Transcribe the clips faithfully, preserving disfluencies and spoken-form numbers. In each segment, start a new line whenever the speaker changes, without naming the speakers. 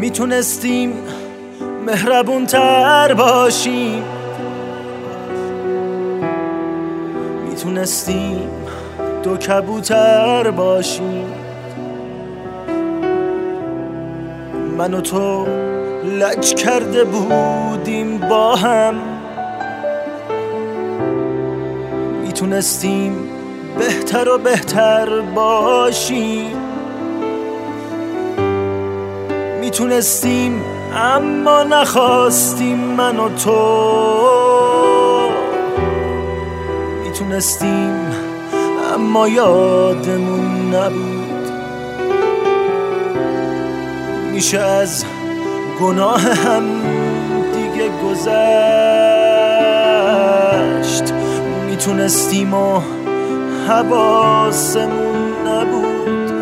میتونستیم مهربون تر باشیم، میتونستیم دو کبوتر باشیم. من و تو لج کرده بودیم با هم، میتونستیم بهتر و بهتر باشیم. میتونستیم اما نخواستیم من و تو، میتونستیم اما یادمون نبود. میشه از گناه هم دیگه گذشت، میتونستیم و حواسمون نبود.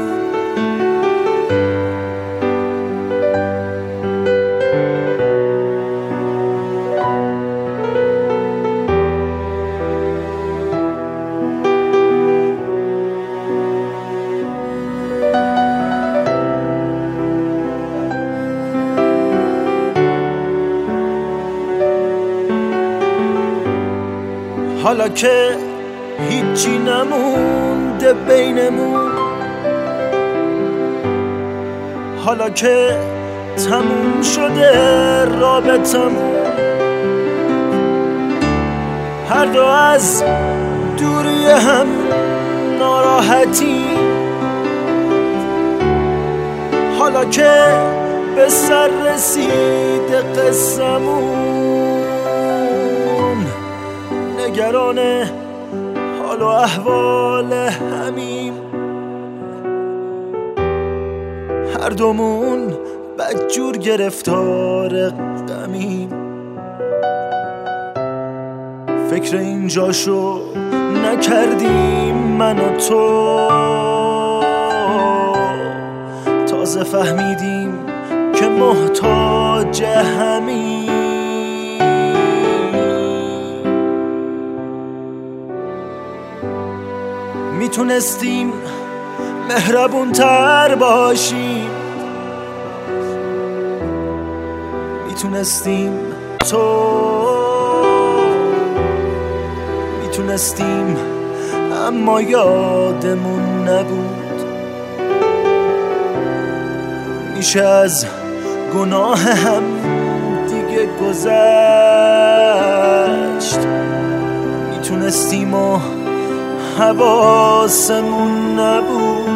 حالا که هیچی نمونده بینمون، حالا که تموم شده رابطمون، هر دو از دوری هم ناراحتیم. حالا که به سر رسید قصه‌مون، نگران حال و احوال همیم. هر دومون بدجور گرفتار غمیم. فکر اینجاشو نکردیم من و تو، تازه فهمیدیم که محتاج همیم. میتونستیم مهربون تر باشیم، میتونستیم تو، میتونستیم اما یادمون نبود. میشه از گناه هم دیگه گذشت، میتونستیم و حواسمون نبود.